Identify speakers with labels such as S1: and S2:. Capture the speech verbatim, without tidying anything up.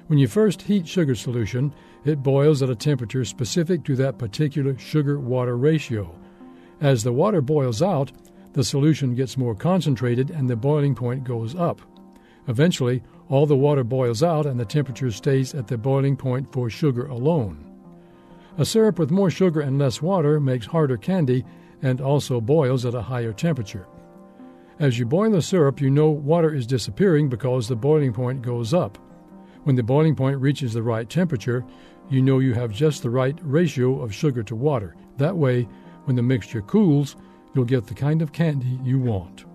S1: When you first heat sugar solution, it boils at a temperature specific to that particular sugar-water ratio. As the water boils out, the solution gets more concentrated and the boiling point goes up. Eventually, all the water boils out and the temperature stays at the boiling point for sugar alone. A syrup with more sugar and less water makes harder candy and also boils at a higher temperature. As you boil the syrup, you know water is disappearing because the boiling point goes up. When the boiling point reaches the right temperature, you know you have just the right ratio of sugar to water. That way, when the mixture cools, you'll get the kind of candy you want.